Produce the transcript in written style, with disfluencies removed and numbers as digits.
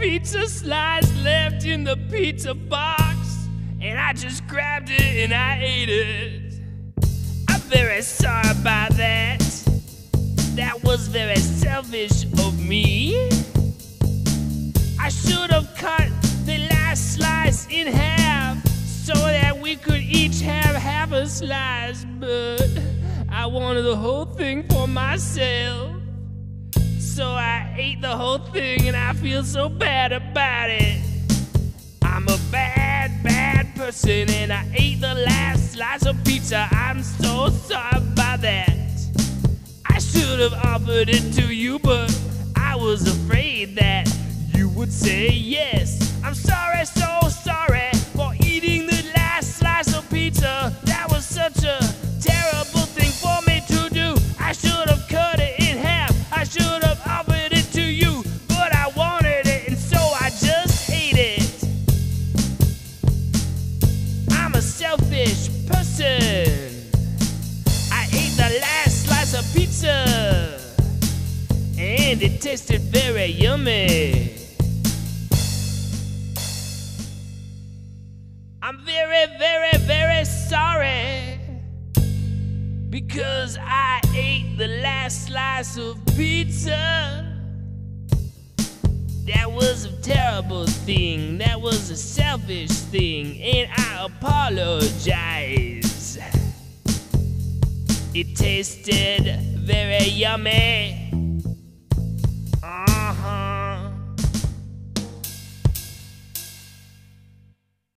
pizza slice left in the pizza box, and I just grabbed it and I ate it. I'm very sorry about that. That was very selfish of me. I should have cut the last slice in half so that we could each have half a slice, but I wanted the whole thing for myself. So I ate the whole thing and I feel so bad about it. I'm a bad, bad person and I ate the last slice of pizza. I'm so sorry about that. I should have offered it to you, but I was afraid that you would say yes. I'm sorry, so sorry for eating the last slice of pizza. That was such a terrible thing for me to do. I should have cut it in half. I should have offered it to you, but I wanted it and so I just ate it. I'm a selfish person. I ate the last slice of pizza and it tasted very yummy. I'm very, very, very sorry because I ate the last slice of pizza. That was a terrible thing. That was a selfish thing, and I apologize. It tasted very yummy.